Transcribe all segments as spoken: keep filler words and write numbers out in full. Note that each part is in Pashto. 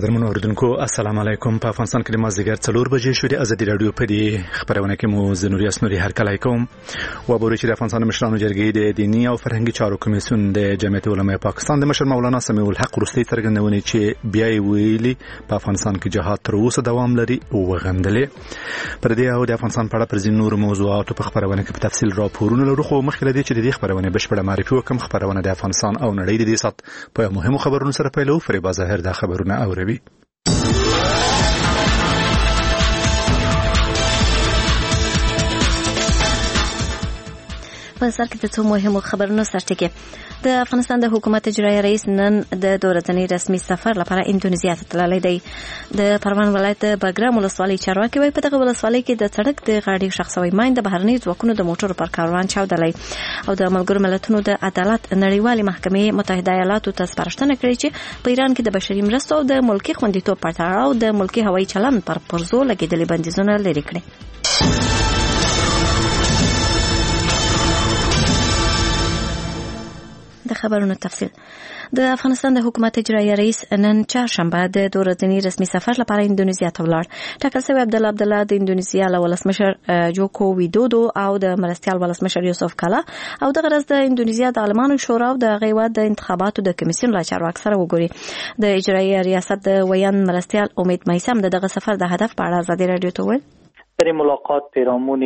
قدرمنو اوریدونکو السلام علیکم. په افغانستان کې د مازدیګر څلور بجې شوې. ازادي رادیو په دې خبرونه کې مو زنوري اسنوري هرکلی کوم. و بوري چې د افغانستان مشرانو جرګې د دینی او فرهنګي چارو کمیسیون د جمعیت علماء پاکستان د مشر مولانا سمیع الحق وروستي څرګندونې چې بیا یې ویلي په افغانستان کې جهاد تر اوسه دوام لري او وغندلې. پر دې او د افغانستان په اړه پر ځینو نورو موضوعاتو په خبرونه کې په تفصیل راپورونه لرو، خو مخکې لدی چې د دې خبرونه بشپړه معرفي وکم. خبرونه د افغانستان او نړۍ د دې سات په مهمو خبرونو سره پیلو. فریبا ظاهر دا خبرونه اوروي. په سر کې د څو مهمو خبرونو سرټکی. د افغانستان د حکومت اجرایي رئیس نن د دوه ورځني رسمي سفر لپاره اندونیزیا ته تللی دی. د پروان ولایت د بګرام ولسوالۍ چارواکي وایي په دغه ولسوالۍ کې د سړک د غاړې ښخ شوی ماین د بهرنیو ځواکونو د موټرو پر کاروان چاودلی او د ملګرو ملتونو د عدالت نړیوالې محکمې متحده ایالاتو ته سپارښتنه کړې چې په ایران کې د بشري مرستو او د ملکي خوندیتوب په تړاو د ملکي هوایي چلند پر پرزو لګېدلي بندیزونه لرې کړي. د خبرونو تفصیل. د افغانستان د حکومت اجرایي رئیس نن چهارشنبه د دوه ورځني رسمي سفر لپاره اندونیزیا ته ولاړ. ټاکل شوی عبدالله عبدالله د اندونیزیا له ولسمشر جوکو ویدودو او د مرستیال ولسمشر یوسف کالا او د غرض د اندونیزیا د عالمانو شورا او د هیواد د انتخاباتو د کمیسیون له چارواکو سره وګوري. د اجرایي ریاست د ویان مرستیال امید میثم د دغه سفر د هدف په اړه ازادي رادیو ته وویل. در ملاقات پیرامون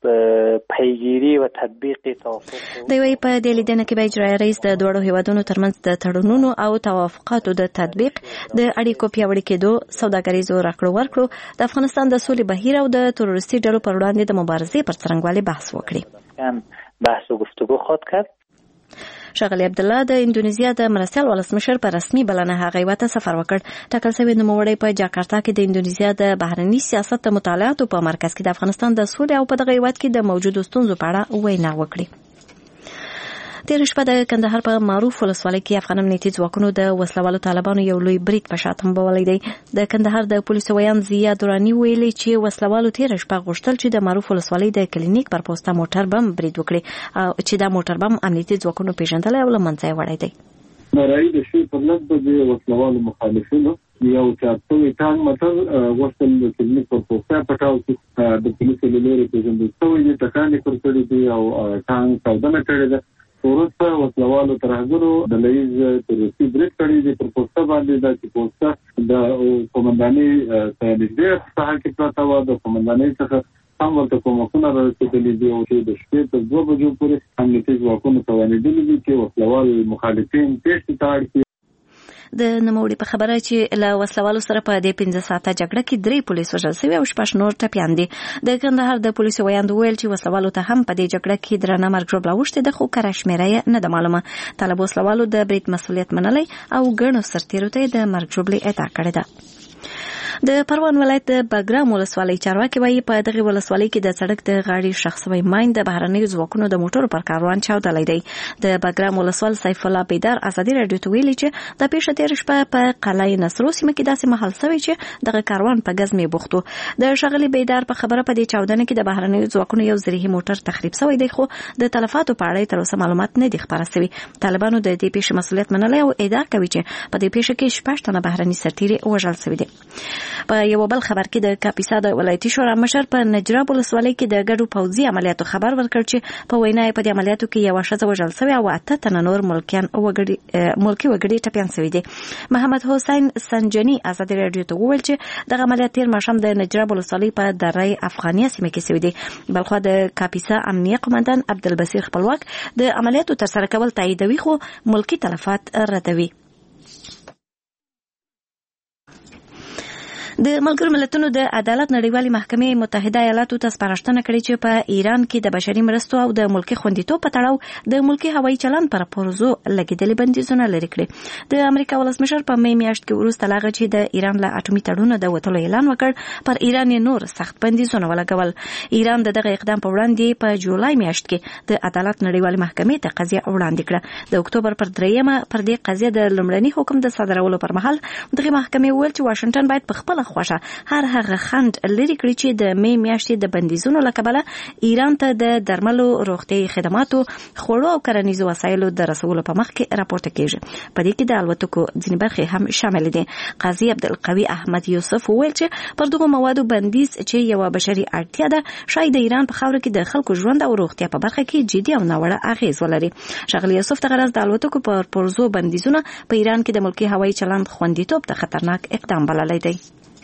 پیگیری و تطبیق توافق دوی په دې لیدنه کې به اجرایي رئیس د دوړو هیوادونو ترمنځ د تړونونو او توافقاتو د تطبیق، د اړیکو پیاوړي کېدو، سوداګریزو راکړو ورکړو، د افغانستان د سولې بهیر او د تروریستي ډلو پر وړاندې د مبارزې پر څرنګوالي بحث وکړي. بحث و گفتگو خواهد کرد. ښاغلی عبدالله د اندونیزیا د مرستیال ولسمشر په رسمي بلنه هغه هیواد ته سفر وکړ. ټاکل شوی نوموړی په جاکارتا کې د اندونیزیا د بهرني سیاست د مطالعاتو په مرکز کې د افغانستان د سولې او په دغه هیواد کې د موجودو ستونزو په اړه وینا وکړي. تیر شپه د کندهار په معروف ولسوالۍ کې افغان امنیتي ځواکونو د وسلوالو طالبانو یو لوی برید په شا تنبولی دی. د کندهار د پولیسو ویان ضیا دوراني ویلي چې وسلوالو تیر شپه غوښتل چې د معروف ولسوالۍ د کلینیک پر پوسټه موټر بم برید وکړي او چې دا موټر بم امنیتي ځواکونو پیژندلی او له منځه یې وړی دی. نارایي د شپې پر لږ بجې وسلوالو مخالفینو یو چارسوي ټانک موټر غوښتل د کلینیک پر پوسټه پټاو کړي. د پولیسو له لورې پیژندل شوی دی ټکانې پر کړي دي او ټانک چاودنه کړې ده. وروسته وسلوالو ترهګرو د لیز تروریستي برید کړی دی پر پوسټه باندې. دا چې پوسټه د قومندانۍ ته نږدې ساحه کې پرته وه. د قومندانۍ څخه هم ورته کومکونه رارسېدلي دي او چې د شپې تر دوه بجو پورې امنیتي ځواکونو توانېدلي دي چې وسلوال مخالفین تېښتې ته اړ کړي. د نوموړي په خبره چې له وسلوالو سره په دې پنځه ساعته جګړه کې درې پولیس وژل شوي او شپږ نور ټپیان دي. د کندهار د پولیسو ویاند ویل چې وسلوالو ته هم په دې جګړه کې درنه مرګ ژوبله اوښتې ده، خو کره شمېره یې نه ده معلومه. طالب وسلوالو د برید مسؤلیت منلی او ګڼو سرتیرو ته یې د مرګ ژوبلې ادعا کړې ده. د پروان ولایت د بګرام ولسوالۍ چارواکي وایي په دغه ولسوالۍ کې د سړک د غاړې ښخ شوی ماین د بهرنیو ځواکونو د موټرو پر کاروان چاودلی دی. د بګرام ولسوال سیف الله بیدار ازادي رادیو ته ویلي چې د پیښه تېره شپه په قلعه نصرو سیمه کې داسې مهال شوی چې دغه کاروان په ګزمې بوخت و. د ښاغلي بیدار په خبره په دې چاودنه کې د بهرنیو ځواکونو یو زرهي موټر تخریب شوی دی، خو د تلفاتو په اړه تر اوسه معلومات نه دي خپاره شوي. طالبانو د دې پیښې مسؤلیت منلی او ادعا کوي چې په دې پیښه کې شپږ تنه بهرني سرتیري وژل شوي دي. په یو بل خبر کې د کاپیسا د ولایتي شورا مشر په نجراب ولسوالۍ کې د ګډو پوځي عملیاتو خبر ورکړ چې په وینا یې په دې عملیاتو کې یوه ښځه وژل شوې او اته تنه نور ملکیان وګړي ملکي وګړي ټپیان شوي دي. محمد حسین سنجني ازادي رادیو ته وویل چې دغه عملیات تېر ماښام د نجراب ولسوالۍ په دره افغانیه سیمه کې شوي دي. بلخوا د کاپیسا امنیه قومندان عبدالبصیر خپلواک د عملیاتو ترسره کول تاییدوي خو ملکي تلفات ردوي. د ملګرو ملتونو د عدالت نړیوالې محکمې متحده ایالاتو ته سپارښتنه کړې چې په ایران کې د بشري مرستو او د ملکي خوندیتوب په تړاو د ملکي هوایي چلند پر پرزو لګېدلي بندیزونه لرې کړي. د امریکا ولسمشر په می میاشت کې وروسته له هغه چې د ایران له اټومي تړونه د وتلو اعلان وکړ پر ایران یې نور سخت بندیزونه ولګول. ایران د دغه اقدام په وړاندې په جولای میاشت کې د عدالت نړیوالې محکمې ته قضیه وړاندې کړه. د اکتوبر پر دریمه پر دې قضیه د لومړني حکم د صادرولو پر مهال دغه محکمې وویل چې واشنګټن باید په خپله مخوشه هر هغه خند لري کړی چې د می میاشتې د بندیزونو لکبله ایران ته د درملو روغتي خدماتو خوړو او کرنیزو وسایلو د رسولو په مخ کې راپورته کیږي. په دې کې د الوتکو ځینې برخې هم شامل دي. قاضي عبدالقوي احمد یوسف وویل چې پر دغه موادو بندیز چې یو بشري اړتیا ده شاید د ایران په خاور کې د خلکو ژوند او روغتیا په برخه کې جدي او ناوړه اغیز ولري. ښاغلي یوسف ته غرض د الوتکو پر پرزو بندیزونه په ایران کې د ملکي هوایي چلند خوندیتوب ته خطرناک اقدام بللی دی.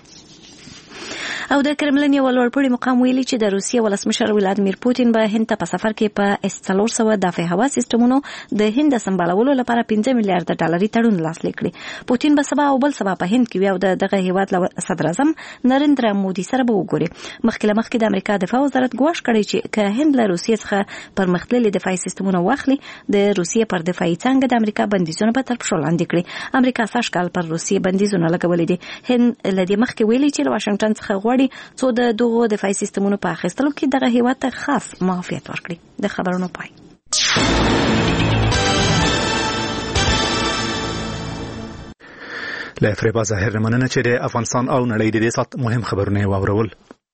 او د کرملین یو لوړپوړي مقام ویلي چې د روسیې ولسمشر ولادیمیر پوتین به هند ته په سفر کې په اس څلور سوه دفاعي هوا سیستمونو د هند سمبالولو لپاره پنځه میلیارډ ډالري تړون لاسلیک کړي. پوتین به سبا او بل سبا په هند کې وي او د دغه هیواد صدر اعظم نریندرا مودي سره به وګوري. مخکې له مخکې د امریکا دفاع وزارت ګواښ کړی چې که هند له روسیې څخه پرمختللي دفاعي سیستمونه واخلي د روسیې پر دفاعي څانګه د امریکا بندیزونه به تر پښو لاندې کړي. امریکا سږ کال پر روسیې بندیزونه لګولي دي. هند له دې مخکې ویلي چې له واشنګټن څخه غواړي څو د دغه دفاعي سیستمونو په اخیستلو کې دغه هیواد ته خاص معافیت ورکړي. د خبرونو پای. له فریبا ظاهر مننه چې د افغانستان او نړۍ د دې سات مهم خبرونه واورول.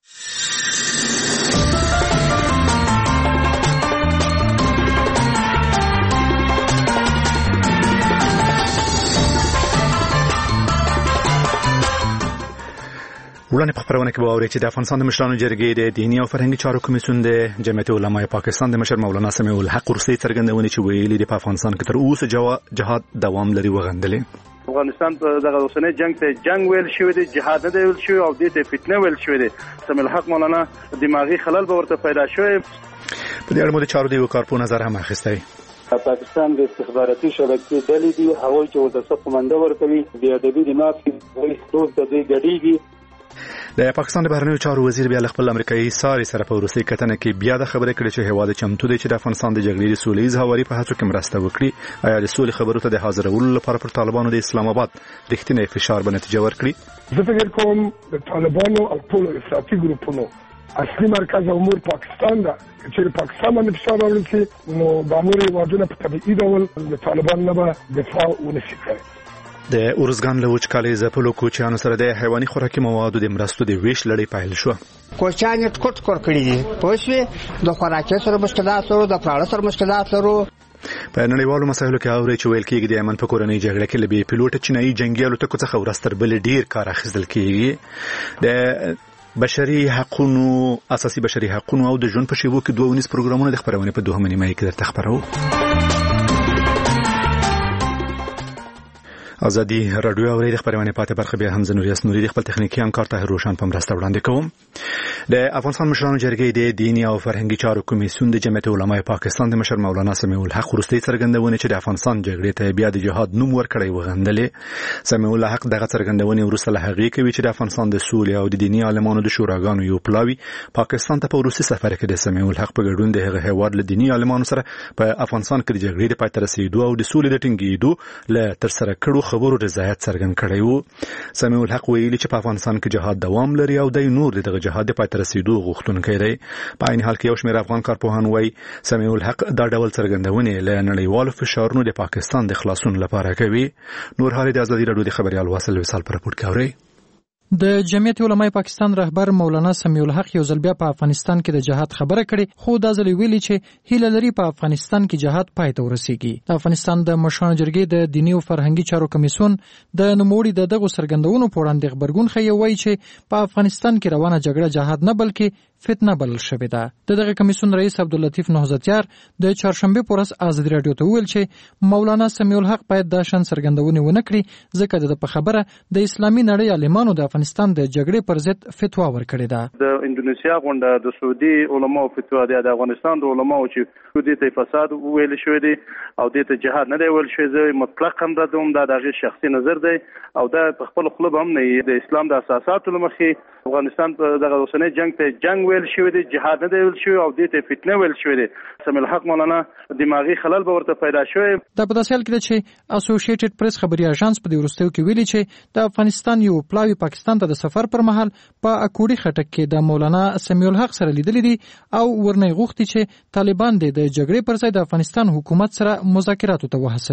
وړاندې په خبرونه کې به واورئ چې د افغانستان د مشرانو جرګې د دیني او فرهنګي چارو کمیسیون د جمعیت علماء پاکستان د مشر مولانا سمیع الحق وروستۍ څرګندونې چې ویلي د افغانستان کې تر اوسه جهاد دوام لري وغندلې. افغانستان په دغه اوسنۍ جنگ ته جنگ ویل شوی دی، جهاد نه ویل شوی او دې ته فتنه ویل شوی دی. سمیع الحق مولانا دماغي خلل به ورته پیدا شوی. په دې اړه مو د چارو د یو کارپو نظر هم اخیستی. پاکستان د استخباراتي شبکې ډلې دي، هغوی چې ورته څه قومنده ورکوي، بې ادبي د ناستې وایي ټول د دې ګډېږي. د پاکستان د بهرنیو چارو وزیر بیا خپل امریکایي ساري سره په وروستۍ کتنه کې بیا د خبرې کړې چې هیواد چمتو دی چې د افغانستان د جګړې د سولې هواري په هڅو کې مرسته وکړي. آیا د سولې خبرو ته د حاضرولو لپاره پر طالبانو د اسلام آباد رښتینی فشار به نتیجه ورکړي؟ زه فکر کوم د طالبانو او ټولو افراطي ګروپونو اصلي مرکز امور پاکستان ده. چې پاکستان باندې فشار راوړل شي نو د نورو هیوادونو په طبیعي ډول د طالبانو نه به دفاع ونشي کولی. د اورزګان له وچکالۍ ځپلو کوچیانو سره د حیواني خوراکي موادو د مرستو د ویش لړۍ پیل شو. کوچیان یې ټکټ کور کړی دي، پوه شوې، د خوراکي سره مشکلات لرو، د پراړه سره مشکلات لرو. په نړیوالو مسایلو کې اوري چې ویل کېږي د یمن په کورنۍ جګړه کې له بې پیلوټه چینایي جنگي الوتکو څخه ورځ تر بلې ډیر کار اخیستل کېږي. د بشري حقوقو اساسي بشري حقوقو او د ژوند په شیبو کې دوه ونیس پروګرامونه د خبرونه په دوه نیمه کې درته خبرو. ازادي رادیو اوري د خبرونه پاتې برخه بیا هم زنوریاس نوري د خپل تخنیکی همکار طاهر روشن په مرسته وړاندې کوم. د افغانستان مشرانو جرګې د دیني او فرهنګي چارو کمیسیون د جمعیت علماء پاکستان د مشر مولانا سمیع الحق وروستۍ څرګندونه چې د افغانستان جګړې ته بیا د جهاد نوم ورکړی وغندلې. سمیع الحق دغه څرګندونه وروسته له هغې کوي چې د افغانستان د سولې او د دیني عالمانو د شوراګانو یو پلاوی پاکستان ته په روسي سفر کې د سمیع الحق په ګډون د هغه هیواد له دیني عالمانو سره په افغانستان کې د جګړې د پای ته رسیدو او د سولې د ټینګېدو له تر سره کړو خبرو رضایت څرګند کړی وو. سمیع الحق ویلي چې په افغانستان کې جهاد دوام لري او د نور دغه جهاد د پای ته رسیدو غوښتونکی دی. په عین حال کې یو شمېر افغان کارپوهان وایي سمیع الحق دا ډول څرګندونې له نړیوالو فشارونو د پاکستان د خلاصون لپاره کوي. نور حال د ازادي رادیو د خبريال واصل وصال پر راپورټ کوي. د جمعیت علماء پاکستان رهبر مولانا سمیع الحق یو ځل بیا په افغانستان کې د جهاد خبره کړې، خو دا ځل ویلي چې هیله لري په افغانستان کې جهاد پای ته ورسیږي. د افغانستان د مشرانو جرګې د دیني او فرهنګي چارو کمیسیون د نوموړي د دغه څرګندونو په وړاندې خبرګون ښیي، وایي چې په افغانستان کې روانه جګړه جهاد نه بلکې فتنه بلل شوې ده. د دغه کمیسیون رئیس عبداللطیف نهضتیار د چهارشنبه په ورځ ازادي رادیو ته وویل چې مولانا سمیع الحق باید دا شان څرګندونې ونه کړي ځکه د په خبره د اسلامي نړۍ عالمانو د افغانستان د جګړې پر ضد فتوا ورکړې ده. د انډونیسیا غونډه د سعودي علماو فتوا ده، د افغانستان د علماو چې سعودي ته فساد ویل شوی دی او د ته جهاد نه دی ویل شوی، زه مطلق هم ردوم، دا دغه شخصي نظر دی او دا په خپل خپل هم نه د اسلام د اساساتو لمخې افغانستان په دغه اوسنۍ جنگ ته جنگ ویل شوی دی، جهاد نه دی ویل شوی او د ته فتنه ویل شوی دی. سمیع الحق مولانا دماغي خلل به ورته پیدا شوی. دا په داسې حال کې چې اسوسییټډ پریس خبري اژانس په دې وروستیو کې ویلي چې د افغانستان یو پلاوی پاکستان ته د سفر پر مهال په اکوړي خټک کې د مولانا سمیع الحق سره لیدلې دي او ورنه غوښتي چې طالبان د جګړې پر ځای د افغانستان حکومت سره مذاکراتو ته وهڅوي.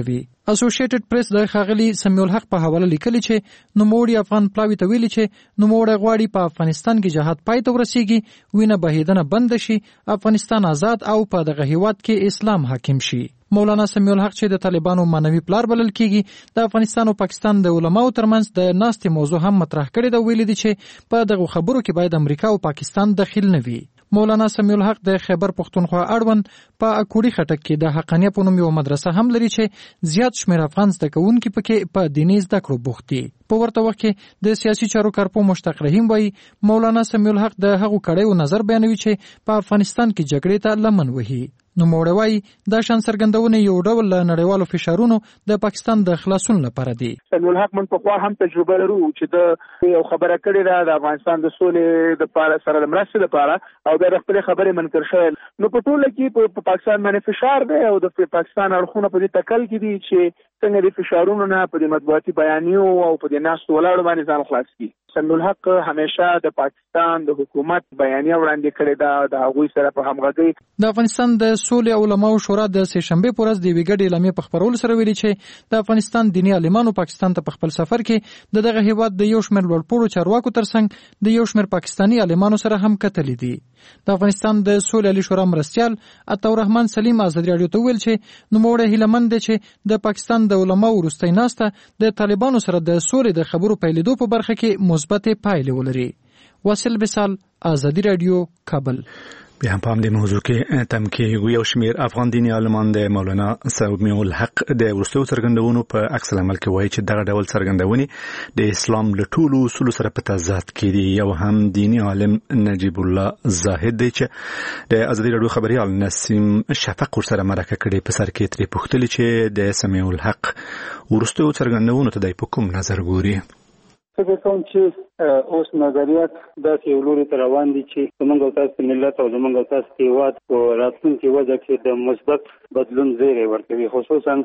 اسوسییټډ پریس د ښاغلي سمیع الحق په حواله لیکلي چې نوموړي افغان پلاوي ته ویلي چې نوموړی غواړي په افغانستان کې جهاد پای ته ورسیږي، وینه بهیدنه بند شي، افغانستان آزاد او په دغه هیواد کې اسلام حاکم شي. مولانا سمیع الحق چې د طالبانو مانوي پلار بلل کیږي، د افغانستان او پاکستان د علماو ترمنځ د ناستې موضوع هم مطرح کړې ده. ویلي دي چې په دغه خبرو کې باید امریکا او پاکستان دخیل نه وي. مولانا سمیع الحق د خیبر پښتونخوا اړوند په اکوړي خټک کې د حقانیه په نوم یو مدرسه هم لري چې زیات شمېر افغان زده کوونکي پکې په دیني زده کړو بوخت دي. په ورته وخت کې د سیاسي چارو کارپو مشتاق رحیم وایي مولانا سمیع الحق د هغو کړیو نظر بیانوي چې په افغانستان کې جګړې ته لمن وهي. نو موړی وایي دا شان څرګندونه یو ډول له نړیوالو فشارونو د پاکستان د خلاصون لپاره دی. سمیع الحق من په خوا هم تجربه لرو چې د یو خبره کړې ده د افغانستان د سولې د لپاره سره د مرستې لپاره او د خپل خبرې منکر شوی. نو په ټوله کې په پاکستان باندې فشار دی او د پاکستان اړخونه په دې تکل کې دي چې څنګه د فشارونو نه په دې مطبوعاتي بیانیو او په دې ناستو ولاړو باندې ځان خلاص کړي. سمیع الحق همیشه د پاکستان د حکومت بیانیه وړاندې کړې ده د هغوی سره په همغږۍ. د افغانستان د سولې علماو شورا د سه شنبه پر ورځ د یوې ګډې اعلامیې په خپرولو سره ویلي چې د افغانستان دیني عالمانو پاکستان ته په خپل سفر کې د دغه هیواد د یو شمېر لوړپوړو چارواکو ترڅنګ د یو شمېر پاکستاني عالمانو سره هم کتلي دي. د افغانستان د سولې عالي شورا مرستیال عطاالرحمن سلیم ازادي راډیو ته ویل چې نوموړی هیلهمند دی چې د پاکستان د علماو وروستۍ ناسته د طالبانو سره د سولې د خبرو پیلېدو په برخه کې مثبت پایلې ولري. واصل بسال، ازادي راډیو، کابل. بیا هم په همدې موضوع کې تم کې یو شمېر افغان دیني عالمان د مولانا سمیع الحق د وروستیو څرګندونو په عکس العمل کې وایي چې دغه ډول څرګندونې د اسلام له ټولو اصولو سره په تضاد کې دي. یو هم دیني عالم نجیب الله زاهد دی چې د ازادي راډیو خبريال نسیم شفق ورسره مرکه کړې په سر کې ترې پوښتلي چې د سمیع الحق وروستیو څرګندونو ته د په کوم نظر ګوري. فکر کوم چې اوس نظریات داسې یو لوري ته روان دي چې زموږ او تاسو ملت او زموږ او تاسو هیواد په راتلونکي وضع کې د مثبت بدلون زیری ورکوي، خصوصا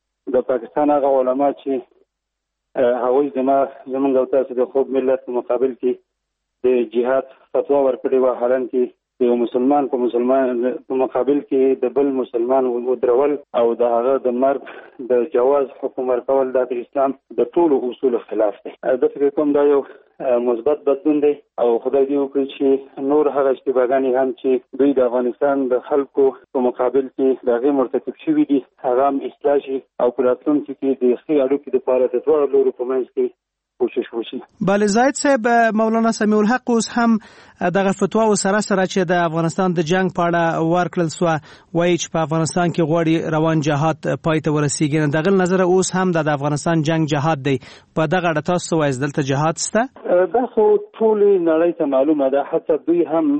د پاکستان هغه علما چې هغوی زموږ او تاسو د خوب ملت په مقابل کې د جهاد فتوا ورکړې وه، حالان کې یو مسلمان په مسلمان په مقابل کې د بل مسلمان ودرول او د هغه د مرګ د جواز حکم ورکول د اسلام د ټولو اصولو خلاف دی. د فکر کوم دا یو مثبت بدلون دی او خدای دې وکړي چې نور هغه اشتباهګانې هم چې دوی د افغانستان د خلکو په مقابل کې د هغې مرتکب شوي دي هغه هم اصلاح شي او په راتلونکي کې د ښې اړیکې دپاره د دواړو لورو په منځ کې کوشش وشي. بله زاید صاحب، مولانا سمیع الحق اوس هم دغه فتوا و سره سره چې د افغانستان د جنگ په اړه ورکړل سوه، وایي چې په افغانستان کې غواړي روان جهاد پای ته ورسیږي. نه دغه نظر اوس هم د افغانستان جنگ جهاد دی. په دغه اړه تاسو څه وایئ؟ دلته جهاد شته؟ دا خو ټولې نړۍ ته معلومه ده، حتی دوی هم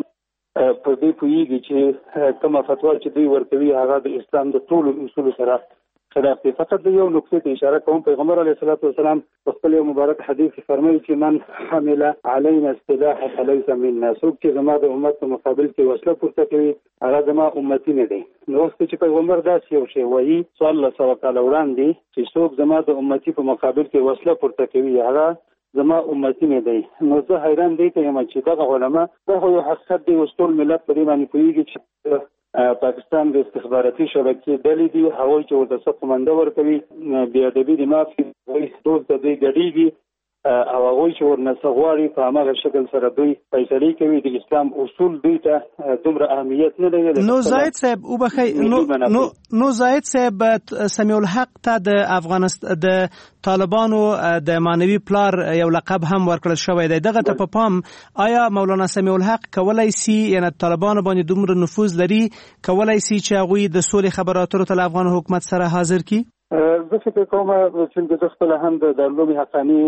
په دې پوهېږي چې کومه فتوا چې دوی ورکوي هغه د اسلام د ټولو اصولو سره خلاف دی. فقط د یو نقطې ته اشاره کوم. پیغمبر علیه الصلاة والسلام په خپل یو مبارک حدیث کې فرمایي چې من حمل علینا السلاح فلیس منا، څوک چې زما د امت په مقابل کې وسله پورته کوي هغه زما امتی نه دی. نو اوس چې پیغمبر داسې یو شی وایي څوارلس سوه کاله وړاندې چې څوک زما د امتي په مقابل کې وسله پورته کوي هغه زما امتی نه دی، نو زه حیران دی ته یم چې دغه علما دا خو یو حقیقت دی. اوس ټول ملت په دې باندې پوهېږي چې پاکستان د استخباراتي شبکې ډلې دي، هغوی چې ورته څه قمنده ورکوي بې ادبي د معافي هغوی ټول ته دوی ګډېږي او هغوی چې ورنه څه غواړي په هماغه شکل سره دوی فیصلې کوي. د اسلام اصول دوی ته دومره اهمیت نه لري. نو زاید صاحب وبخئ، نو نو زاید صاحب سمیع الحق ته د افغانستان د طالبانو د معنوي پلار یو لقب هم ورکړل شوی دی. دغه ته په پام آیا مولانا سمیع الحق کولای سي، یعنی طالبانو باندې دومره نفوذ لري، کولای سي چې هغوی د سولې خبرو اترو ته له افغان حکومت سره حاضر کړي؟ زه فکر کوم چې د خپل هم د دارالعلوم حقاني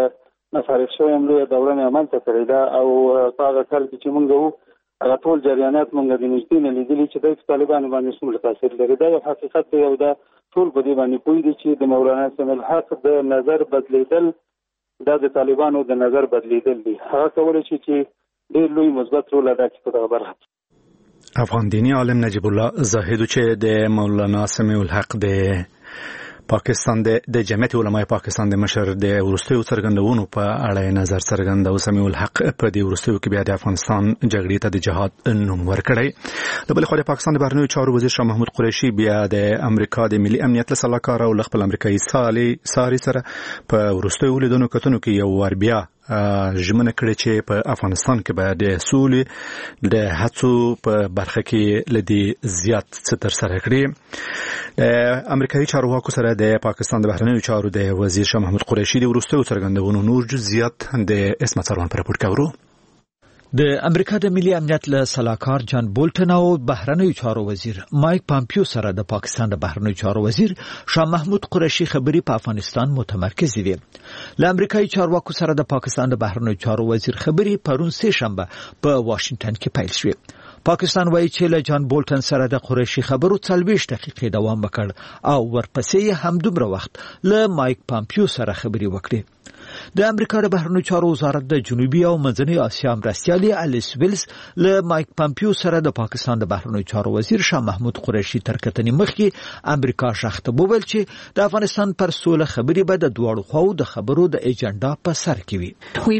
مفارق شوی هم لویه دوره مې عملته کړې ده او په هغه کال کې چې موږ وو هغه ټول جریانات موږ د نږدې نه لیدلي چې دوی په طالبانو باندې څومره تاثیر لري. دا یو حقیقت دی او دا ټول په دې باندې پوه دي چې د مولانا سمیع الحق د نظر بدلیدل دا د طالبانو د نظر بدلیدل دي. هغه کولی شي چې ډېر لوی مثبت رول ادا کړي په دغه برخه. افغان دیني عالم نجیب الله زاهد چې د مولانا سمیع الحق د پاکستان د جمعیت علماء پاکستان د مشر د وروستیو څرګندونو په اړه نظر څرګند او سمیع الحق په دې وروستیو کې بیا د افغانستان جګړې ته د جهاد نوم ورکړی. د بل خوا د پاکستان د بهرنیو چارو وزیر شاه محمود قریشي بیا د امریکا د ملي امنیت له سلاکار او خپل امریکایي سالي ساري سره په وروستیو لیدنو کتنو کې یو ور بیا ژمنه کړې چې په افغانستان کې به د سولې د هڅو په برخه کې لدی زیات څه تر سره کړي. د امریکایي چارواکو سره د پاکستان د بهرنیو چارو د وزیر شاه محمود قریشي د وروستیو څرګندونو نور جزئیات د اسمت سروان پر راپور کاورو. د امریکا د ملي امنیت له سلاکار جان بولټن او بهرنیو چارو وزیر مایک پامپیو سره د پاکستان د بهرنیو چارو وزیر شاه محمود قریشي خبري په افغانستان متمرکز دي. له امریکایي چارواکو سره د پاکستان د بهرنیو چارو وزیر خبري پرون سه شنبه په واشنگټن کې پیل شوه. پاکستان وایي چې له جان بولټن سره د قریشي خبرو څلوېښت دقیقې دوام وکړ او ورپسې هم دومره وخت له مایک پامپیو سره خبري وکړي. د امریکا د بهرنیو چارو وزارت د جنوبي او منځنۍ اسیا مرستیال الیس ویلز له مایک پامپیو سره د پاکستان د بهرنیو چارو وزیر شاه محمود قریشي تر کتنې مخکې امریکا شخته وویل چې د افغانستان پر سوله خبري به د دواړو خواو د خبرو د ایجنډا په سر کې وي.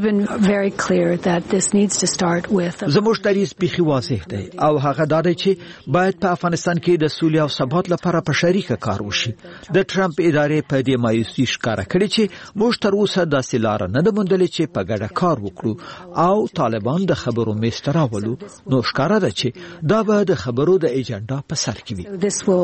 زموږ دریځ بیخي واضح دی او هغه دا دی چې باید په افغانستان کې د سولې او ثبات لپاره په شریکه کار وشي. د ټرمپ ادارې په دې مایوسي ښکاره کړې چې موږ تر اوسه د لار نه د مندلې چې په ګډه کار وکړو او طالبان د خبرو میز راولو نو ښکاره ده چې دا به د خبرو د ایجنډا په سر کې وي.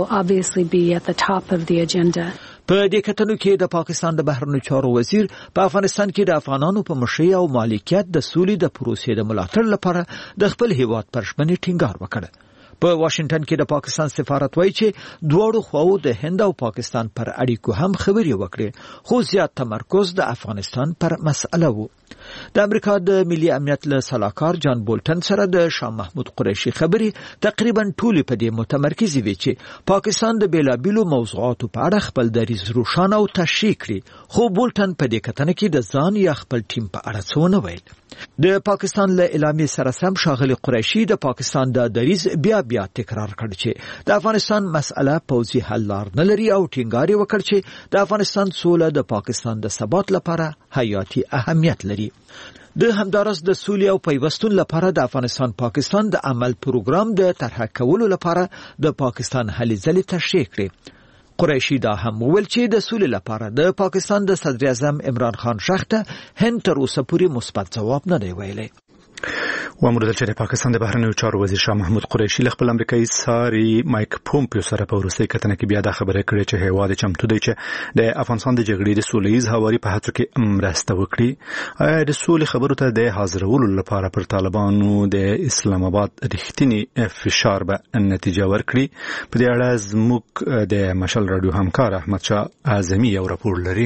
په دې کتنو کې د پاکستان د بهرنیو چارو وزیر په افغانستان کې د افغانانو په مشرۍ او مالکیت د سولې د پروسې د ملاتړ لپاره د خپل هیواد پر ژمنې ټینګار وکړ. په واشنگټن کې د پاکستان سفارت وایي چې دواړو خواو د هند او پاکستان پر اړیکو هم خبرې وکړې خو زیات تمرکز د افغانستان پر مسأله وو. د امریکا د ملي امنیت له سلاکار جان بولټن سره د شاه محمود قریشي خبرې تقریبا ټولې په دې متمرکز وي چې پاکستان د بیلابیلو موضوعاتو په اړه خپل دریځ روښانه او تشریح کړي خو بولټن په دې کتنه کې د ځان یا خپل ټیم په اړه څه ونه ویل. د پاکستان له اعلامیې سره سم ښاغلي قریشي د پاکستان د دریځ بیا بیا تکرار کړ چې د افغانستان مسأله پوځي حل لار نه لري او ټینګار وکړ چې د افغانستان سوله د پاکستان د ثبات لپاره حیاتي اهمیت لري. د همدارس د سولې او پیوستون لپاره د افغانستان پاکستان د عمل پروګرام د طرح کولو لپاره د پاکستان هلې ځلې تشریح کړې. قریشي دا هم وویل چې د سولې لپاره د پاکستان د صدر اعظم عمران خان شخته هند تر اوسه پورې مثبت ځواب نه دی ویلی. وامر چې د پاکستان د بهرنیو چارو وزیر شاه محمود قریشي له خپل امریکایي ساري مایک پومپیو سره په وروستۍ کتنه کې بیا دا خبره کړې چې هیواد چمتو دی چې د افغانستان د جګړې د سولهییز هواري په هڅو کې مرسته وکړي. آیا د سولې خبرو ته د حاضرولو لپاره پر طالبانو د اسلام آباد رښتینی فشار به نتیجه ورکړي؟ په دې اړه زموږ د مشال رادیو همکار احمد شاه اعظمي یو راپور لري.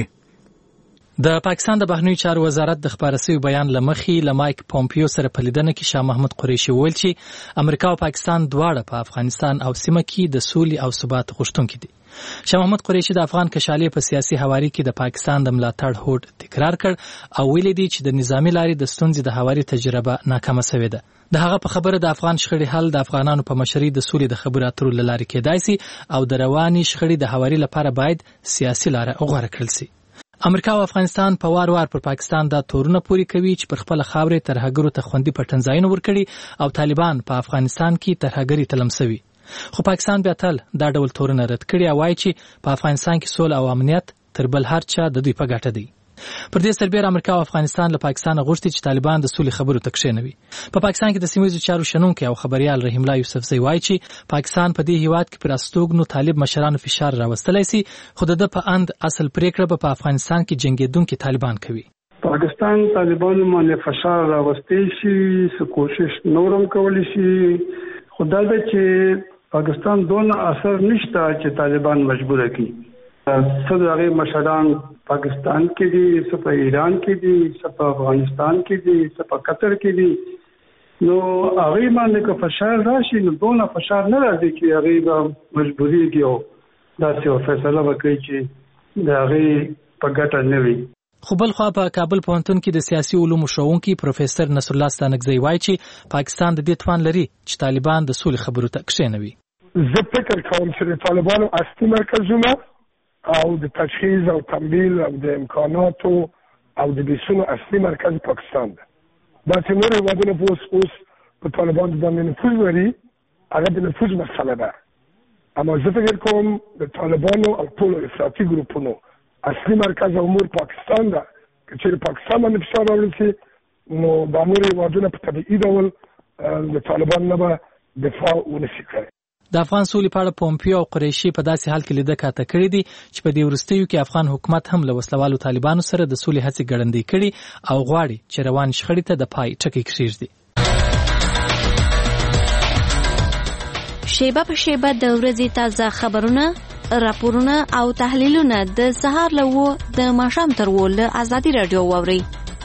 د پاکستان د بهرنیو چارو وزارت د خبرو سوي بیان لمخې ل مایک پومپیو سره په لیدنه کې شاه محمود قریشي ویل چې امریکا او پاکستان دواړه په افغانستان او سیمه کې د سولې او ثبات غوښتونکي دي. شاه محمود قریشي د افغان کشالي په سیاسي هواري کې د پاکستان د ملاتړ هوډ تکرار کړ او ویلي دي چې د نظامی لارې د ستونزې د هواري تجربه ناکامه شوې ده. د هغه په خبره د افغان شخړې حل د افغانانو په مشرۍ د سولې د خبرو اترو لارې کېدای سي او د رواني شخړې د هواري لپاره باید سیاسي لار غوړه کړل سي. امریکا او افغانستان په وار وار پر پاکستان د تورونه پوری کوي چې پر خپل خاورې ترهګرو ته خوندي پټنځایونه ورکړي او طالبان په افغانستان کې ترهګری تلمسوي. خو پاکستان بیا تل دا ډول تورونه رد کړي او وايي چې په افغانستان کې سوله او امنیت تر بل هر چا د دوی په ګټه دی. پر دې سربېره امریکا او افغانستان له پاکستان غوښتي چې طالبان د سولې خبرو ته کښېنوي. په پاکستان کې د سیمه‌ییزو چارو شنونکی او خبريال رحیم الله یوسفزی وایي چې پاکستان په دې هیواد کې پر استوګنو طالب مشرانو فشار راوستلی سي خو د په اند اصل پریکړه په افغانستان کې جنگیدونکي طالبان کوي. پاکستان طالبانو باندې فشار راوستي شي څه کوشش نورم کولی شي خدای دې چې پاکستان دون اثر نشته چې طالبان مجبور کړي. څه هغه مشران پاکستان کې دي څه په ایران کې دي څه په افغانستان کې دي څه په قطر کې دي نو هغه باندې که فشار راشي نو دونه فشار نه راځي چې هغه به مجبوري کیو دا څه فیصله وکړي چې دا هغه په ګټه نه وي. خو بل خو په کابل پوهنتون کې د سیاسي علومو ښوونکي پروفیسور نصر الله ستانکزی وایي چې پاکستان د دې توان لري چې طالبان د سولې خبرو ته کښېنوي. زه فکر کوم چې د طالبانو اصلي مرکزونه او د تجهیز او تمویل او د امکاناتو او د بیسونو اصلي مرکز پاکستان ده. دا چې نور هیوادونه په اوس اوس په طالبانو باندې نفوذ لري هغه د نفوذ مسله ده. اما زه فکر کوم د طالبانو او ټولو افراطي ګروپونو اصلي مرکز امور پاکستان ده. که چېرې پاکستان باندې فشار راوړل شي نو دا نور هیوادونه په طبیعي ډول د طالبانو نه به دفاع ونشي کولی. د افغان سولې په اړه پومپیو او قریشي په داسې حال کې لیده کاته کړي دي چې په دې وروستیو کې افغان حکومت هم له وسلوالو طالبانو سره د سولې هڅې ګړندۍ کړي او غواړي چې روان شخړې ته د پای ټکی کېږدي. شیبه په شیبه د ورځې تازه خبرونه، راپورونه او تحلیلونه د سهار له و د ماښام تر و له ازادي راډیو واورئ.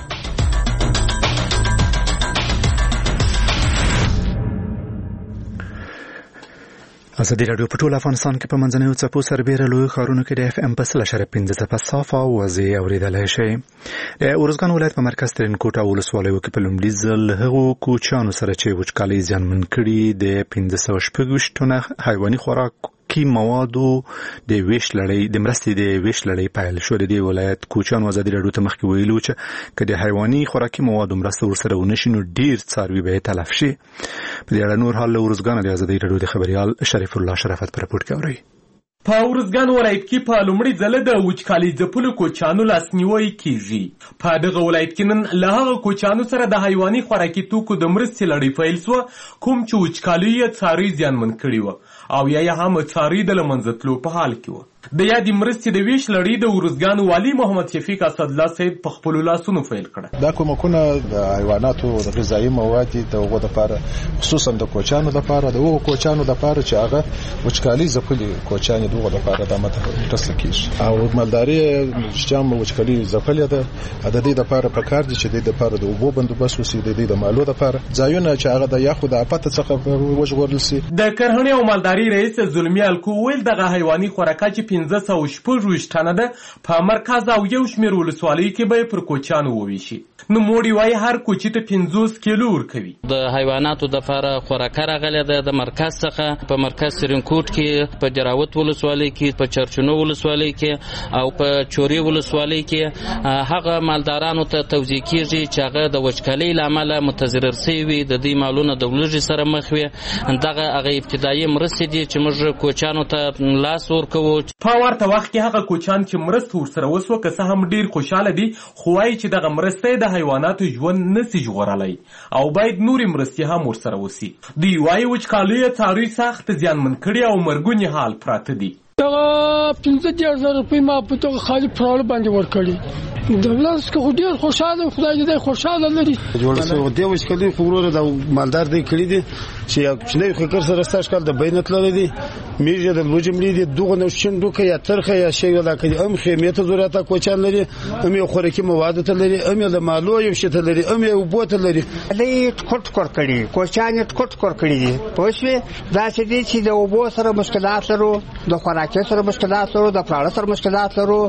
ازادي راډیو په ټول افغانستان کې په منځنیو څپو سربېره لوی ښارونو کې د اف ام په سل اشاریه پنځه څپه صافه اوازې اورېدلی شئ. د ارزګان ولایت په مرکز ترینکوټ او ولسوالیو کې په لومړي ځل هغو کوچیانو سره چې وچکالۍ زیانمن کړي د پنځه سوه شپږ ویشت ټنه حیواني خوراکي موادو د ویش لړۍ د مرستې د ویش لړۍ پیل شو. د دې ولایت کوچیانو ازادي راډیو ته مخکې ویلي وو چې که د حیواني خوراکي موادو مرسته ورسره ونه شي نو ډېر څاروي به یې تلف شي. په دې اړه نور حال له ارزګانه د ازادي راډیو د خبریال شریف الله شرافت په راپور کې اورئ. په ارزګان ولایت کې په لومړي ځل د وچکالۍ ځپلو کوچیانو لاسنیوی کیږي. په دغه ولایت کې نن له هغه کوچیانو سره د حیواني خوراکي توکو د مرستې لړۍ پیل شوه کوم چې وچکالۍ یې څاروي زیانمن کړي وه او یا یې هم څاروي د له منځه تلو په حال کې وه. د یادې مرستې د ویش لړۍ د ارزګان والي محمد شفیق اسدالله صاحب په خپلو لاسونو پیل کړه. دا کومکونه د حیواناتو د غذایي موادو د هغو دپاره خصوصا د کوچیانو دپاره د هغو کوچیانو دپاره چې هغه وچکالۍ ځپلي کوچیان دغه دپاره دا مرسته کېږي او مالداري چې هم وچکالۍ ځپلې ده د دې دپاره پکار دي چې د دې دپاره د اوبو بندوبست وشي، د دې د مالو دپاره ځایونه چې هغه د یخو د آفت څخه وژغورل شي. د کرهڼې او مالداري رئیس زلمي الکو ویل دغه حیواني خوراکه چې پنځه سوه شپږ ویشت ټنه ده په مرکز او یو شمېر ولسوالیو کې به یې پر کوچیانو وویشي. نوموړي وایي هر کوچي ته پنځوس کیلو ورکوي. د حیواناتو دپاره خوراکه راغلې ده د مرکز څخه. په مرکز ترینکوټ کې، په جراوت ولسوالۍ کې، په چرچونو ولسوالۍ کې او په چوري ولسوالۍ کې هغه مالدارانو ته توزیع کېږي چې هغه د وچکالۍ له امله متضرر شوي وي، د دوی مالونه د لوږې سره مخ وي. دغه هغه ابتدایي مرستې دي چې موږ کوچیانو ته لاس ورکوو. په ورته وخت کې هغه کوچیان چې مرسته ورسره وسوه که څه هم ډېر خوشحاله دي خو وایي چې دغه مرسته د حیواناتو ژوند نسي ژغورلی او باید نورې مرستې هم ورسره وسي. دوی وایي وچکالۍ څاروي سخت زیانمن کړي او مرګوني حال پراته دي. دغه پنځه دېرش زره روپۍ ما په دغه خالي پرواله باندې ورکړي. دولت څخه خو ډېر خوشحاله خدای دې خوشحاله لري. جوړه شوې دې وچکالۍ خو وروره د مالدار دی کړي دي چې یو کوچنی خکر سره ستاسو کال د بینت لري دي میږي د لوجم لري دغه نو شندوکه یا ترخه یا شی ولا کړي ام خیمه ته ضرورت کوچان لري ام یو خوراکي مواد ته لري ام د مالو یو شته لري ام یو بوت لري. دې ټکټ کور کړي کوچان ټکټ کور کړي دي پوښوي دا چې دي چې د وبو سره مشکلات لرو، د خوراکي سره مشکلات لرو، د پلاړ سره مشکلات لرو.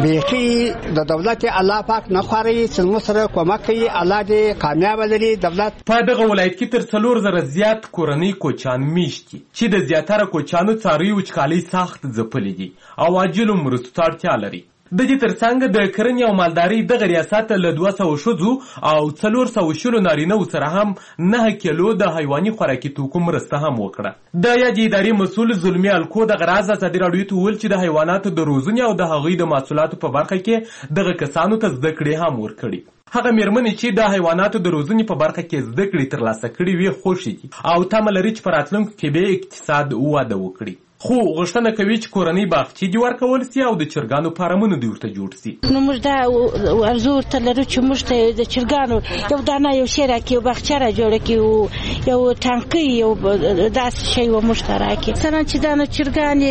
بیخي د دولت الله پاک نه خوري چې موږ سره کومک کوي. الله دې کامیاب لري دولت. په دغه ولایت کې تر څلور زره زیات کورنۍ کوچان میشت دي چې د زیاتره کوچانو څاروي وچکالۍ سخت ځپلي دي او عاجلو مرستو ته اړتیا لري. د دې ترڅنګ د کرنې او مالدارۍ دغه ریاست له دوه سوه ښځو او څلور سوه شلو نارینهو سره هم نهه کیلو د حیواني خوراکي توکو مرسته هم وکړه. د یادې ادارې مسؤل زلمي الکو دغه راز ازادي راډیو ته وویل چې د حیواناتو د روزنې او د هغوی د محصولاتو په برخه کې دغه کسانو ته زده کړې هم ورکړي. هغه میرمنې چې د حیواناتو د روزنې په برخه کې زده کړې ترلاسه کړې وي خوښې دي او تمه لري چې په راتلونکو کې به اقتصاد وده وکړي. خو غوښتنه کوي چې کورنۍ باغچې دې ورکول سي او د چرګانو فارمونه دې ورته جوړ سي. نو موږ دا ارزو ورته لرو چې موږ ته د چرګانو یو دانه یو شی راکړي، یو باغچه را جوړه کړي، یو ټانکۍ یو داسې شی و موږ ته راکړي. مثلا چې دا نو چرګانې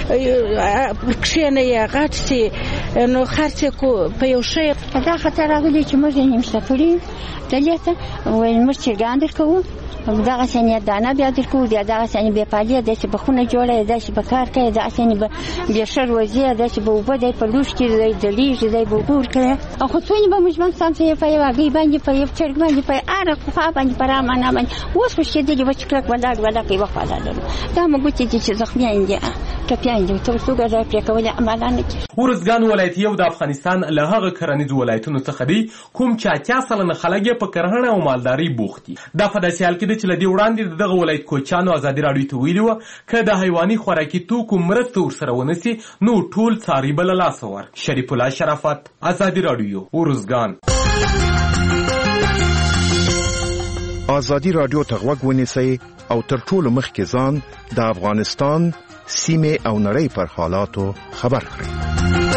کښېنه یې غټ سي نو خرڅ یې کو په یو شی. دا خطر راغلی چې موږ یې نیم سفري دلې ته وایي موږ چرګان درکوو دغه څنګه دانه بیا درکو دی دغه څنګه به پالي د چې بخونه جوړه د چې بکار کوي د څنګه به شر وزیر د چې به وبد په لوش کې د لیږي د بوګور کوي او خو څونی به مجمن سم څه په یو غي باندې په یو چرګ باندې په اره خو باندې پر امانه باندې اوس په شته دی چې کلک ولاړ ولا کوي وخت ولاړ دا موږ چې چې زخمي اندي ټپیان دي تر څو ګرځي پرې کول عمل نه کوي. ورزګان ولایت یو د افغانستان له هغه کرنیزو ولایتونو څخه دی کوم چې اتیا سلنه خلک په کرهڼه او مالداري بوخت دي. دا په داسې حال کې دی چې له دې وړاندې دغه ولایت کوچیانو ازادي راډیو ته ویلي وه که د حیواني خوراکي توکو مرسته ورسره ونسي نو ټول څاري به له لاسه ورکړي. شریف الله شرافت، ازادي راډیو، ورزګان. ازادي راډیو ته غوږ ونیسئ او تر ټولو مخکې ځان د افغانستان سیمې او نړۍ پر حالاتو خبر کړئ.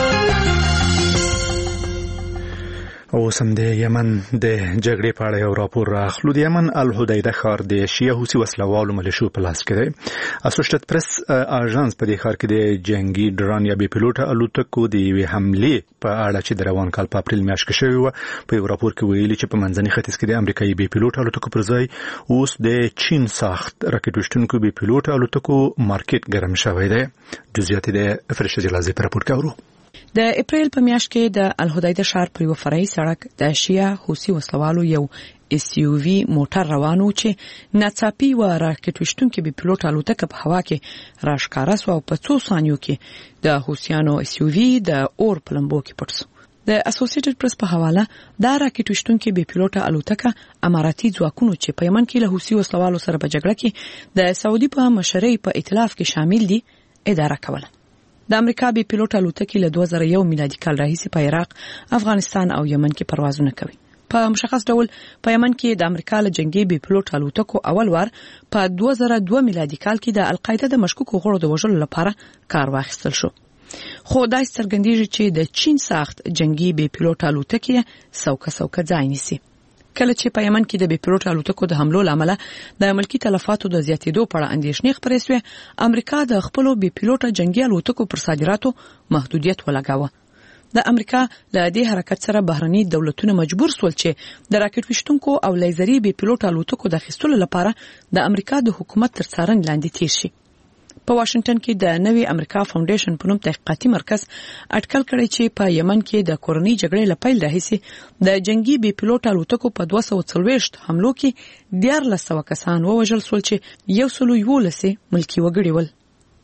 اوس هم د یمن د جګړې په اړه یو راپور راخلو. د یمن الهدیده ښار د شیعه حوثي وسلوالو ملیشو په لاس کې دی. اسوشیټډ پریس اژانس په دې ښار کې د جنگي ډرون یا بې پیلوټه الوتکو د یوې حملې په اړه چې د روان کال په اپریل میاشت کې شوې وه په یو راپور کې ویلي چې په منځني ختیځ کې د امریکایي بې پیلوټه الوتکو پر ځای اوس د چین ساخت راکټ ویشتونکو بې پیلوټه الوتکو مارکیټ ګرم شوی دی. جزئیات د فرشته جلازي په راپور کې اورو. د اپریل په میاشت کې د الهدیده ښار پر یو فرعي سړک د شیعه حوثي وسلوالو یو اس یو وی موټر روانو چې ناڅاپي و راکټ وشتونکو بې پیلوټه الوتکه په هوا کې راښکاره سو او په څو ثانیو کې د حوثیانو اس یو وی د اور په لمبو کې پټ سو. د اسوسییټډ پریس په حواله دا راکټ وشتونکو بې پیلوټه الوتکه اماراتي ځواکونو چې په یمن کې له حوثي وسلوالو سره په جګړه کې د سعودي په مشرۍ په ائتلاف کې شامل دي اداره کوله. د امریکا بې پیلوټه الوتکې له دوه زره یو میلادي کال راهیسې په عراق، افغانستان او یمن کې پروازونه کوي. په مشخص ډول په یمن کې د امریکا له جنگي بې پیلوټه الوتکو اول وار په دوه زره دوه میلادي کال کې د القاعده د مشکوکو غړو د وژلو لپاره کار واخیستل شو. خو دا څرګندېږي چې د چین ساخت جنگي بې پیلوټه الوتکې سوکه سوکه ځای نیسي. کله چې په یمن کې د بې پیلوټه الوتکو د حملو لامل د ملکی تلفاتو د زیاتېدو په اړه اندېښنې خپرې شوې، امریکا د خپل بې پیلوټه جنگي الوتکو پر صادراتو محدودیت ولګاوه. د امریکا له دې حرکت سره بهرني دولتونه مجبور شول چې د راکټ وشتونکو او لیزري بې پیلوټه الوتکو د اخیستلو لپاره د امریکا د حکومت تر څارنې لاندې تیر شي. په واشنگټن کې د نوي امریکا فاونډیشن په نوم تحقیقاتي مرکز اټکل کړی چې په یمن کې د کورنۍ جګړې لپاره راهیسي د جنگي بې پیلوټه الوتکو په دوه سوه څلوېښت حملو کې دیارلس سوه کسان ووژل شول چې یو سل یوولس ملکي وګړي ول.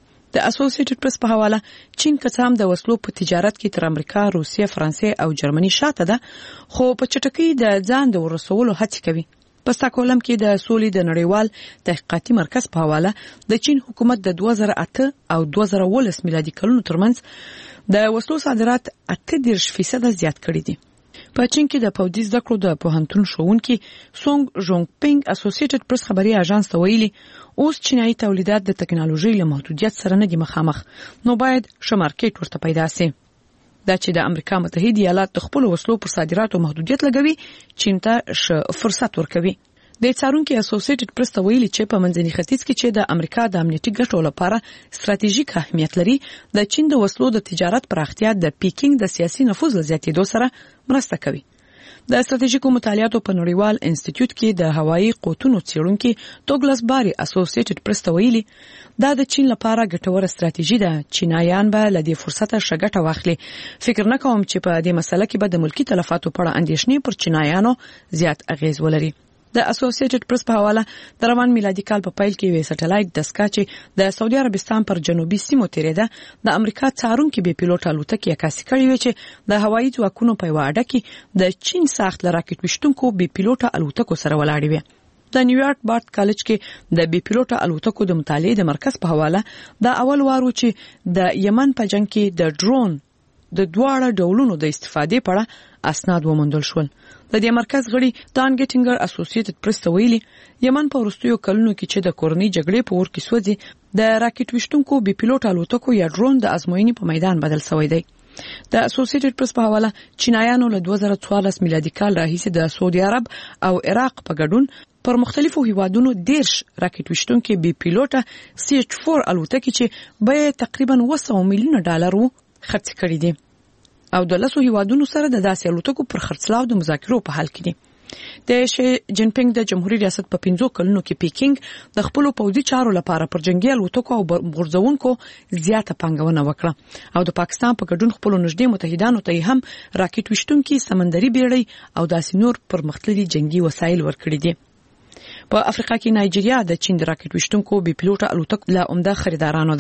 د اسوسییټډ پریس په حواله چین کڅام د وسلو په تجارت کې تر امریکا، روسیه، فرانسې او جرمني شاته ده، خو په چټکۍ د ځان د ورسولو هڅې کوي. په سټاکهولم کې د سولې د نړیوال تحقیقاتي مرکز په حواله د چین حکومت د دوه زره اته او دوه زره اوولس میلادي کلونو ترمنځ د وسلو صادرات اته دېرش فیصده زیات کړي دي. په چین کې د پوځي زده کړو د پوهنتون ښوونکي سونګ ژونګ پینګ اسوسییټډ پریس خبري اژانس ته ویلي اوس چینایي تولیدات د ټکنالوژي له محدودیت سره نه دي مخامخ، نو باید ښه مارکیټ ورته پیدا شي. دا چې د امریکا متحده ایالات د خپل وسلو پر صادراتو محدودیت لګوي چین ته ش فرصت ورکوي. د څارونکو اسوسییټډ پریس ته ویلي چې په منځني ختیځ کې چې د امریکا د امنیتي ګټو لپاره ستراتیژیک اهمیت لري، د چین د وسلو د تجارت پراختیا د پیکینګ د سیاسي نفوذ زیاتېدو سره مرسته کوي. د استراتیژیکو مطالعاتو په نړیوال انسټیټیوټ کې د هوایي قوتونو څېړونکي دوګلاس باري اسوسییټډ پریس ته ویلي دا د چین لپاره ګټوره ستراتیژي ده. چینایان به له دې فرصته ښه ګټه واخلي. فکر نه کوم چې په دې مسله کې به د ملکی تلفاتو په اړه اندېښنې پر چینایانو زیات اغیز ولري. د اسوسییټډ پریس په حواله د روان میلادي کال په پیل کې یو سټلایټ دستګاه چې د سعودي عربستان پر جنوبي سیمو تیریده د امریکا څارونکو بې پیلوټه الوتکې عکاسي کړې وې چې د هوایي ځواکونو په یوه اډه کې د چین ساخت له راکټ وشتونکو بې پیلوټه الوتکو سره ولاړې وې. د نیویارک بارت کالج کې د بې پیلوټه الوتکو د مطالعې د مرکز په حواله دا اول وارو چې د یمن په جنگ کې د ډرون د دواړه ډولونو د استفادې په اړه اسناد وموندل شول. د دې مرکز غړي دان ګټینګر اسوسییټډ پریس ته ویلي یمن په وروستیو کلونو کې چې د کورنۍ جګړې په اور کې سوځي د راکټ وشتونکو بې پیلوټه الوتکو یا ډرون د ازموینې په میدان بدل شوی دی. د اسوسییټډ پریس په حواله چینایانو له دوه زره څوارلس میلادي کال راهیسې د سعودي عرب او عراق په ګډون پر مختلفو هیوادونو دیرش راکټ وشتونکو بې پیلوټه سی ایچ فور الوتکې چې به تقریبا اوه سوه میلیونه ډالر وو خرڅ کړي دي او د لسو هیوادونو سره د داسې الوتکو پر خرڅلاو د مذاکرو په حال کې دي. د شي جین پینګ د جمهوریت ریاست په پنځو کلونو کې پیکینګ د خپل پوځي چارو لپاره پر جنگي الوتکو او غورځونکو زیاته پانګونه وکړه او د پاکستان په ګډون خپل نږدې متحدانو ته هم راکټ وشتونکي سمندري بیړۍ او داسې نور پرمختللي جنگي وسایل ورکړي دي. په افریقا کې نایجیریا د چین د راکټ وشتونکو بې پیلوټه الوتکو له عمده خریدارانو ده.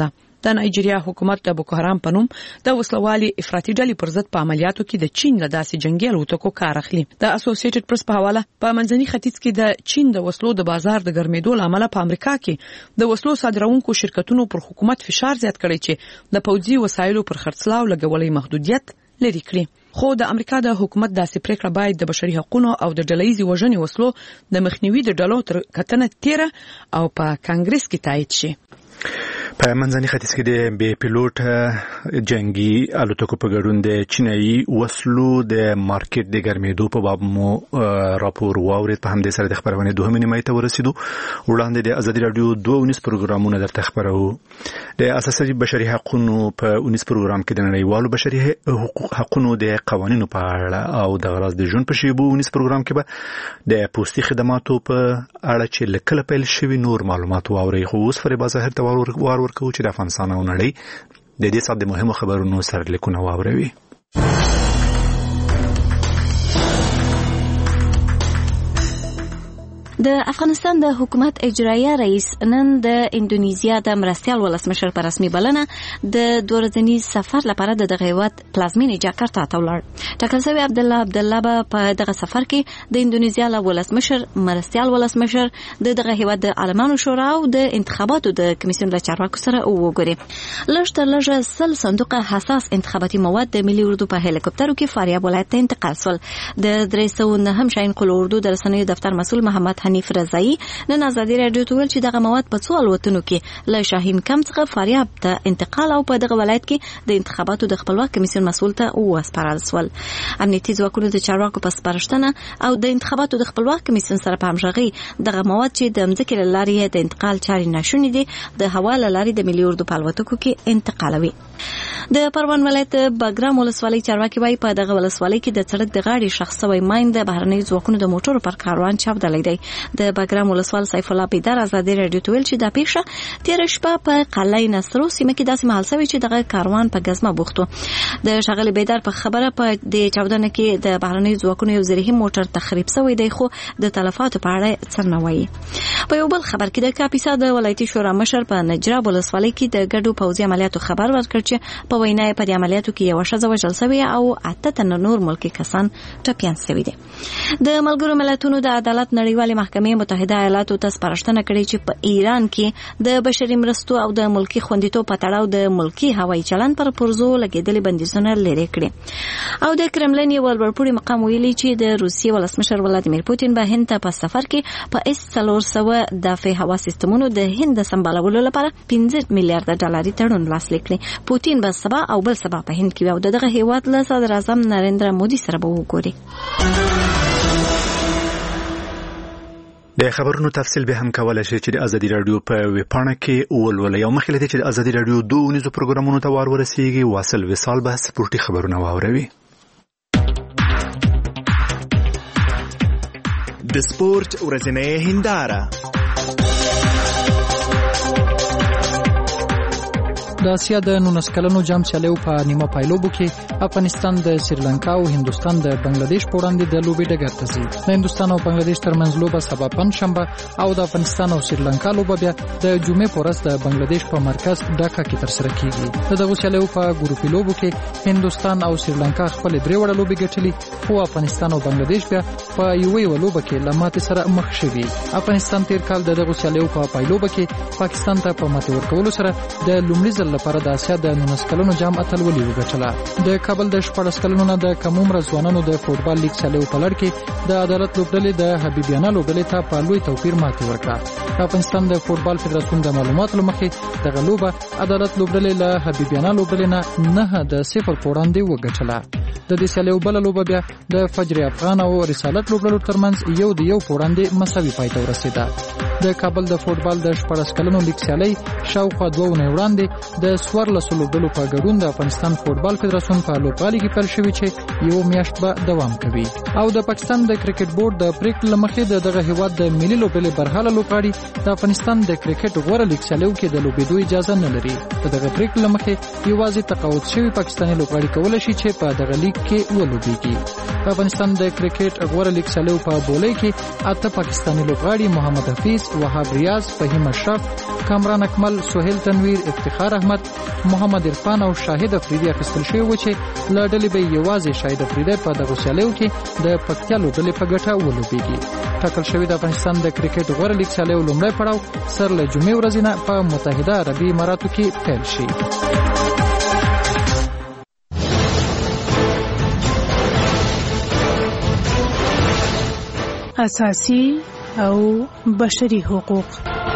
د نایجیریا حکومت د بوکو حرام په نوم د وسلوالي افراطي ډلې پر ضد په عملیاتو کې د چین له داسې جنگي الوتکو کار اخلي. د اسوسییټډ پریس په حواله په منځني ختیځ کې د چین د وسلو د بازار د ګرمېدو لامل په امریکا کې د وسلو صادرونکو شرکتونو پر حکومت فشار زیات کړی چې د پوځي وسایلو پر خرڅلاو لګولې محدودیت لري کړی. خو د امریکا د حکومت داسې پریکړه باید د بشري حقوقو او د ډلهییزې وژنې وسلو د مخنیوي د ډلو تر کتنه تیره او په کانګرس کې تایید شي. په منځني ختیځ کې د بې پیلوټ جنگي الوتکو په ګډون د چینایي وسلو د مارکیټ د ګرمېدو په باب مو راپور واورید. په همدې سره د خبرونې دوهمې نیمایي ته ورسېدو. وړاندې د ازادي راډیو دوه ونیز پروګرامونه درته خبرو. د اساسي بشري حقوقو په ونیز پروګرام کې د نړیوالو بشري حقوقو د قوانینو په اړه او د غراض د ژوند په شیبو ونیز پروګرام کې به د پوستي خدماتو په اړه چې لکه پیل شوی نور معلومات واوري. خو اوس فریبا ظاهر ته وار ورکو چې د افغانستان او نړۍ د دې څخه د مهمو خبرونو سرلیکونه واوروي. د افغانستان د حکومت اجرایه رئیس نن د اندونیزیا د مرستیال ولسمشر په رسمي بلنه د دوه ورځني سفر لپاره د دغه هیواد پلازمینې جاکرتا ته ولاړ. ټاکل شوی عبد الله عبد الله به په دغه سفر کې د اندونیزیا له ولسمشر، مرستیال ولسمشر، د دغه هیواد د عالمانو شورا او د انتخاباتو د کمیسیون له چارواکو سره وګوري. لږ تر لږه سل صندوقه حساس انتخاباتي مواد د ملي اردو په هلیکوپټرو کې فاریاب ولایت ته انتقال شول. د درې سوه نهم شاهین قل اردو د رسنیو دفتر مسؤل محمد حنیف رضایی نن ازادي راډیو ته ویل چې دغه مواد په څو الوتنو کې له شاهین کم څخه فاریاب ته انتقال او په دغه ولایت کې د انتخاباتو د خپلواک کمیسیون مسؤل ته وسپارل شول. امنیتي ځواکونو د چارواکو په سپارښتنه او د انتخاباتو د خپلواک کمیسیون سره په همغږي دغه مواد چې د مځکې له لارې د انتقال چارې ناشونې دي د هوا له لارې د ملي اردو په الوتکو کې انتقالوي. د پروان ولایت بګرام ولسوالۍ چارواکي وايي په دغه ولسوالۍ کې د سړک د غاړې شخص شوی ماین د بهرنۍ ځواکونو د موټرو پر کاروان چاودلی دی. د بګرام ولسوال سیف الله بیدار ازادي راډیو ته ویل چې دا پیښه تیر شپه په قلعه نصرو سیمه کې داسې مهال شوی چې دغه کاروان په ګزمه بوختو. د شغل بیدار په خبره په د چاودنه کې د بهرنۍ ځواکونو یو زرهي موټر تخریب شوی دی خو د تلفاتو په اړه څه نه وایي. په یو بل خبر کې د کاپیسا د ولایتي شورا مشر په نجراب ولسوالۍ کې د ګډو پوځي عملیاتو خبر ورکړ چې په وینا په دې عملیاتو کې یو ښځه وژل شوې او اته تنه نور ملکي کسان ټپیان شوي دي. د ملګرو ملتونو د عدالت نړیوالې محکمې متحده ایالاتو ته سپارښتنه کړې چې په ایران کې د بشري مرستو او د ملکي خوندیتوب په تړاو د ملکي هوایي چلند پر پرزو لګېدلې بندیزونه لرې کړي. او د کرملین یو لوړپوړي مقام ویلي چې د روسیې ولسمشر ولادیمیر پوتین به هند ته په سفر کې په اس څلور سوه دفاعي هوا سیستمونو د هند د سمبالولو لپاره پنځه میلیارډ ډالري تړون لاسلیک کړي. پوتین به سبا او بل سبا په هند کې او دغه هیواد له صدر اعظم نریندرا مودي سره به وګوري. د خبرونو تفصیل به هم کولای شي چې د ازادي راډیو په ویبپاڼه کې ولولئ. یو مخکې لته چې د ازادي راډیو دوه ونیزو پروګرامونو ته وار ورسیږي واصل وصال به سپورتي خبرونه واوروي. د سپورت ورځنۍ هنداره د اسیا د نولس کلنو جام چلیو په نیمه پایلوبو کې افغانستان د سریلانکا او هندستان د بنگلاديش په وړاندې د لوبې ډګر ته ځي. د هندستان او بنگلاديش ترمنځ لوبه سبا پنځشنبه او د افغانستان او سریلانکا لوبه بیا د جمعې په ورځ د بنگلاديش په مرکز ډاکا کې ترسره کیږي. د دغه چلیو په ګروپي لوبو کې هندستان او سریلانکا خپل درې وړه لوبې ګټلې خو افغانستان او بنگلاديش بیا په یوې لوبه کې لمات سره مخ شوي. افغانستان تیر کال د دغه چلیو په پایلوبه کې پاکستان ته په ماته ورکولو سره د لومړي ځل لپاره د اسیا د نولس کلنو جام اتلولي وګټله. د کابل د شپږ کلنو نه د کم عمر ځوانانو د فوټبال لیګ چلیو په لړ کې د عدالت لوبډلې د حبیبیانه لوبډلې ته په لوی توپیر ماتې ورکړه. افغانستان د فوټبال فدراسیون د معلوماتو لمخې دغه لوبه عدالت لوبډلې له حبیبیانه لوبډلې نه نه د صفر په وړاندې وګټله. د دې چلیو بل لوبه بیا د فجر افغان او رسالت لوبډلو ترمنځ یو د یو په وړاندې مساوي پای ته ورسېده. د کابل د فوټبال د شپږ کلنو لیګ سیالي شاوخوا دوه ونې وړاندې د څوارلسو لوبډلو په ګډون د افغانستان فوټبال فدراسیون په لوبغالي کې پیل شوی چې یو میاشت به دوام کوي. او د پاکستان د کرکټ بورډ د پریکړې لمخې د دغه هیواد د ملي لوبډلې برحاله لوبغاړي د افغانستان د کرکټ غوړه لیګ سیالیو کې د لوبېدو اجازه نه لري. په دغه پریکړې لمخې یوازې تقاعد شوی پاکستاني لوبغاړي کولای شي چې په دغه لیګ کې ولوبېږي. په افغانستان د کرکټ غوړه لیګ سیالیو په بولۍ کې اته پاکستاني لوبغاړي محمد حفیظ، وهاب ریاض، فهیم اشرف، کامران اکمل، سہیل تنویر، افتخار احمد، محمد عرفان او شاهد افریدي اخیستل شوی و چې له ډلې به یوازې شاهد افریدي په دغه سیالیو کې د پکتیا لوبډلې په ګټه ولوبېږي. ټاکل شوی د افغانستان د کرکټ غوړه لیګ سیالیو لومړی پړاو سر له جمعې ورځې نه په متحده عربي اماراتو کې پیل شي. اساسي او بشري حقوق